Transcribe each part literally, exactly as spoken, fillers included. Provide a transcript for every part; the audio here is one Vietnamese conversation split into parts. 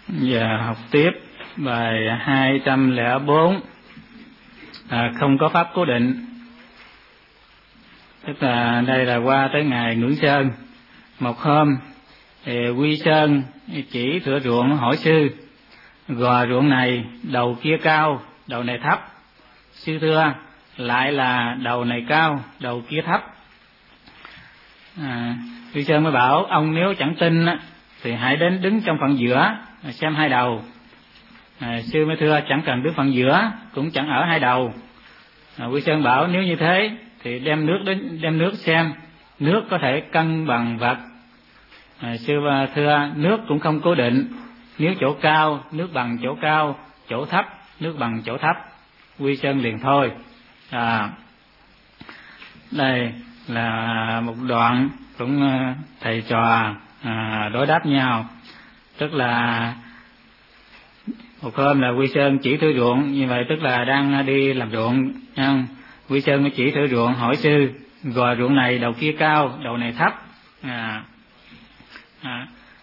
Giờ học tiếp bài hai trăm lẻ bốn, à, không có pháp cố định. Tức là đây là qua tới ngày Ngưỡng Sơn. Một hôm thì Quy Sơn chỉ thửa ruộng hỏi sư: gò ruộng này đầu kia cao, đầu này thấp. Sư thưa: lại là đầu này cao, đầu kia thấp. à, Quy Sơn mới bảo: ông nếu chẳng tin thì hãy đến đứng trong phần giữa xem hai đầu. à, Sư mới thưa: chẳng cần đứng phần giữa, cũng chẳng ở hai đầu. à, Quy Sơn bảo: nếu như thế thì đem nước đến đem nước xem, nước có thể cân bằng vật. à, Sư thưa: nước cũng không cố định, nếu chỗ cao nước bằng chỗ cao, chỗ thấp nước bằng chỗ thấp. Quy Sơn liền thôi. à, Đây là một đoạn cũng thầy trò à, đối đáp nhau. Tức là một hôm là Quy Sơn chỉ thửa ruộng, như vậy tức là đang đi làm ruộng. Không? Quy Sơn mới chỉ thửa ruộng hỏi sư: gò ruộng này đầu kia cao, đầu này thấp. à, à,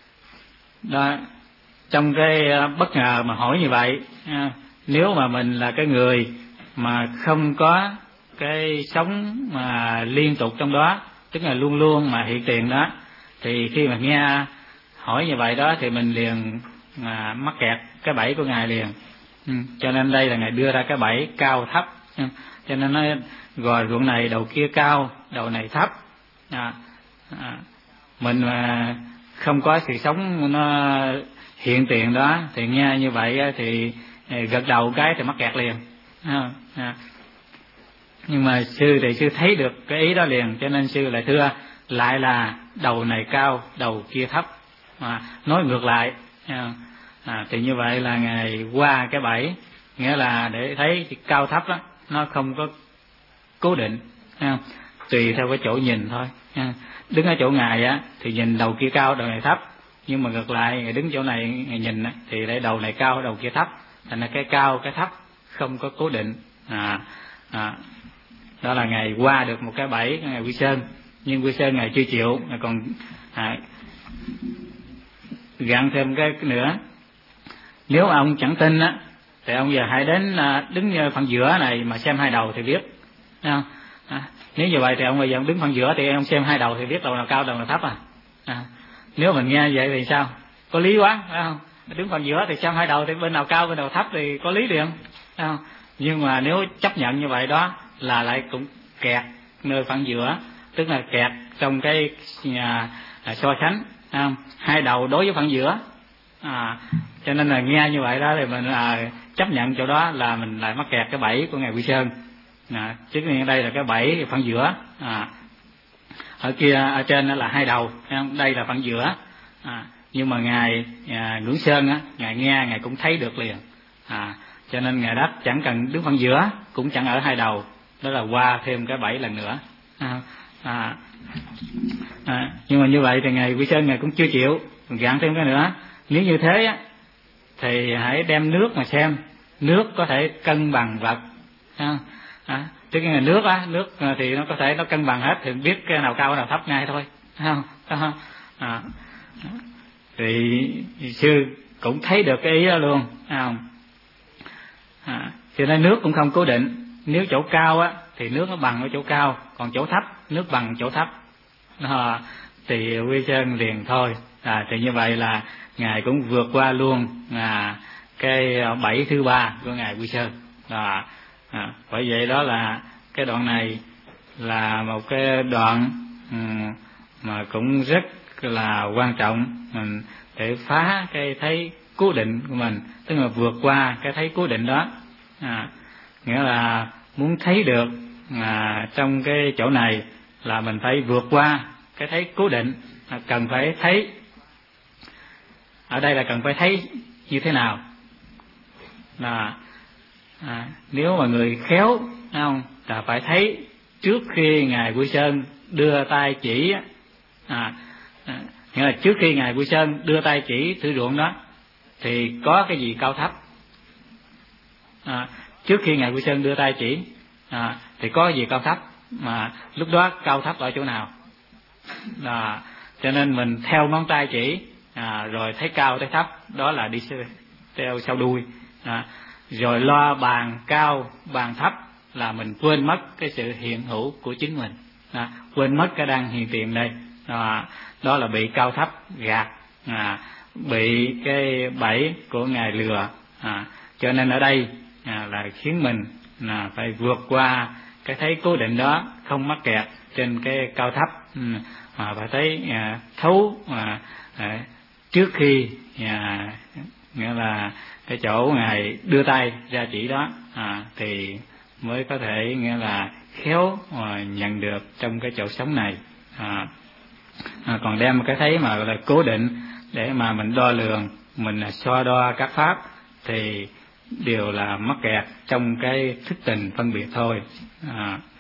đó, trong cái bất ngờ mà hỏi như vậy, à, nếu mà mình là cái người mà không có cái sống mà liên tục trong đó, tức là luôn luôn mà hiện tiền đó, thì khi mà nghe hỏi như vậy đó thì mình liền mà mắc kẹt cái bẫy của ngài liền. ừ. Cho nên đây là ngài đưa ra cái bẫy cao thấp. ừ. Cho nên nói gò ruộng này đầu kia cao, đầu này thấp. à, à, mình mà không có sự sống nó hiện tiền đó thì nghe như vậy thì gật đầu cái thì mắc kẹt liền. à, à. Nhưng mà sư thì sư thấy được cái ý đó liền, cho nên sư lại thưa: lại là đầu này cao, đầu kia thấp. à, Nói ngược lại. à, à, Thì như vậy là ngài qua cái bẫy, nghĩa là để thấy cái cao thấp đó nó không có cố định, à, tùy theo cái chỗ nhìn thôi. à, Đứng ở chỗ ngài á thì nhìn đầu kia cao, đầu này thấp, nhưng mà ngược lại ngài đứng chỗ này ngài nhìn á, thì để đầu này cao, đầu kia thấp, thành ra cái cao cái thấp không có cố định. à, à, Đó là ngài qua được một cái bẫy ngài Quy Sơn. Nhưng Quy Sơn ngài chưa chịu, ngài còn à, gặn thêm cái nữa: nếu ông chẳng tin á thì ông giờ hãy đến à, đứng phần giữa này mà xem hai đầu thì biết. à, à, Nếu như vậy thì ông bây giờ ông đứng phần giữa thì ông xem hai đầu thì biết đầu nào cao, đầu nào thấp. à, à Nếu mình nghe vậy thì sao? Có lý quá, phải không? Đứng phần giữa thì xem hai đầu thì bên nào cao bên nào thấp thì có lý liền. phải không? Nhưng mà nếu chấp nhận như vậy đó là lại cũng kẹt nơi phần giữa, tức là kẹt trong cái à, à, so sánh. không? Hai đầu đối với phần giữa. à, Cho nên là nghe như vậy đó thì mình à, chấp nhận chỗ đó là mình lại mắc kẹt cái bẫy của ngài Quy Sơn. à, Chứ đây là cái bẫy phần giữa. à, Ở kia ở trên đó là hai đầu, đây là phần giữa. à, Nhưng mà ngài à, Ngưỡng Sơn á, ngài nghe ngài cũng thấy được liền. à, Cho nên ngài đáp chẳng cần đứng phần giữa, cũng chẳng ở hai đầu. Đó là qua thêm cái bẫy lần nữa. à, à, à, Nhưng mà như vậy thì ngài Quy Sơn ngài cũng chưa chịu, gạn thêm cái nữa: nếu như thế á thì hãy đem nước mà xem, nước có thể cân bằng vật. à, à, Tức là nước á, nước thì nó có thể nó cân bằng hết, thì biết cái nào cao cái nào thấp ngay thôi. không? À, thì sư cũng thấy được cái ý đó luôn. không? À, cho nên nước cũng không cố định. Nếu chỗ cao á thì nước nó bằng ở chỗ cao, còn chỗ thấp nước bằng chỗ thấp. à, Thì Quy Sơn liền thôi. à, Thì như vậy là ngài cũng vượt qua luôn à, cái bẫy thứ ba của ngài Quy Sơn. à, à, Bởi vậy đó là cái đoạn này là một cái đoạn um, mà cũng rất là quan trọng mình để phá cái thấy cố định của mình, tức là vượt qua cái thấy cố định đó. à, Nghĩa là muốn thấy được à, trong cái chỗ này là mình phải vượt qua cái thấy cố định. à, Cần phải thấy, ở đây là cần phải thấy như thế nào. là à, Nếu mà người khéo không là phải thấy trước khi ngài Quy Sơn đưa tay chỉ. à, à, Nghĩa là trước khi ngài Quy Sơn đưa tay chỉ thử ruộng đó thì có cái gì cao thấp. à, Trước khi ngài Quy Sơn đưa tay chỉ à, thì có cái gì cao thấp, mà lúc đó cao thấp ở chỗ nào. là Cho nên mình theo ngón tay chỉ à, rồi thấy cao thấy thấp, đó là đi theo sau đuôi. À, rồi lo bàn cao bàn thấp là mình quên mất cái sự hiện hữu của chính mình, à, quên mất cái đang hiện tiền đây. À, đó là bị cao thấp gạt, à, bị cái bẫy của Ngài lừa. À, cho nên ở đây à, là khiến mình là phải vượt qua cái thấy cố định đó, không mắc kẹt trên cái cao thấp, mà phải thấy à, thấu à, à, trước khi à, nghĩa là cái chỗ Ngài đưa tay ra chỉ đó, à, thì mới có thể nghĩa là khéo à, nhận được trong cái chỗ sống này. À, à, còn đem cái thấy mà là cố định để mà mình đo lường, mình so đo các pháp thì đều là mắc kẹt trong cái thức tình phân biệt thôi. À,